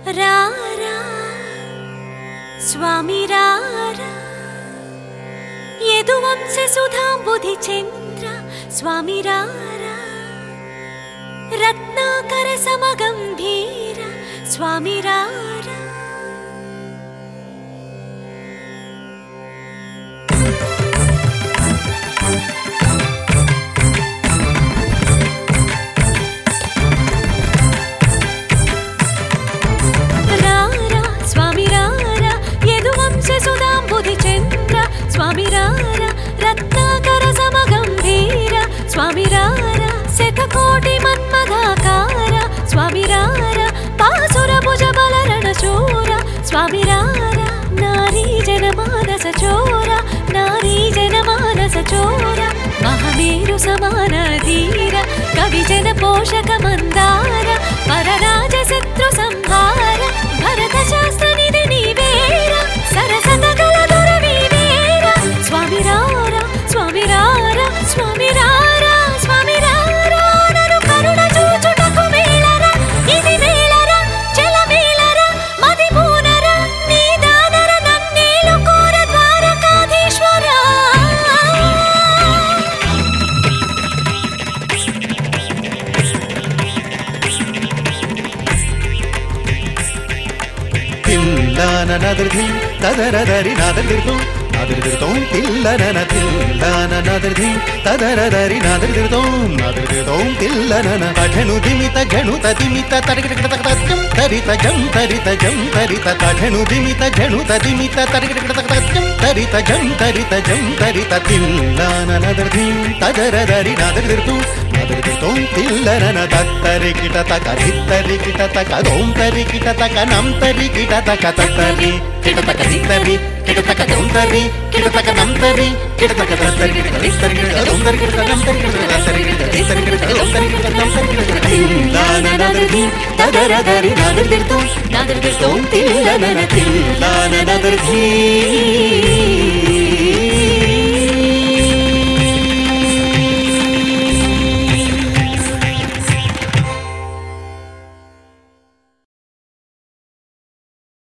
రారా స్వామి రారా యదువంశ సుధాంబుధి చంద్ర స్వామి రారా రత్నాకర సమగంభీర స్వామి రారా స్వామి రారా రత్నాకర సమగంభీర స్వామి రారా శతకోటి మన్మథాకార స్వామి రారా పాసుర భుజ బలరణ చోర స్వామి రారా నారీ జనమానస చోర నారీ జనమానస చోర మహమేరు సమాన ధీర కవి జన పోషక మందార పరరాజ శత్రు సంహార భరత శాస్త్ర నిధి నీవేర సరసత గల స్వామి రారా స్వామి రారా స్వామి రారా స్వామి రారా నరు కరుణ చూచుటకు మేళరా ఇది వేళరా చల మేళరా మది పూనరా నీ దానర నన్నేలు కోర ద్వారకాధీశ్వరా తిల్లాన నదర్ధి తదరదరి నదర్దిర్దు నాదరిదిర్తోం తిల్లనన తిల్లాన నదర్ధి తదరదరి నాదరిదిర్తోం నాదరిదిర్తోం తిల్లనన అఠను దిమిత ఝణుత దిమిత తరికిటకటకటకం తరిత జం తరిత జం తరిత తఠను దిమిత ఝణుత దిమిత తరికిటకటకటకం తరిత జం తరిత తిల్లాన నదర్ధి తదరదరి నాదరిదిర్తు నాదరిదిర్తోం తిల్లనన తత్తరికిటతక ధిత్తరికిటతక దోం తరికిటతక నం తరికిటతక తత్తరి కిటతక ధిత్తరి కిటతక దోం తరి కిటతక నం తరి కిటతక తత్తరి కిటతక ధిత్తరి కిటతక దోం తరి కిటతక నం తరి కిటతక తత్తరి కిటతక ధిత్తరి కిటతక దోం తరి కిటతక నం తరి కిటతక తిల్లాన నదర్ధి తదరదరి నాదరిదిర్తోం నాదరిదిర్తోం తిల్లనన తిల్లాన నదర్ధి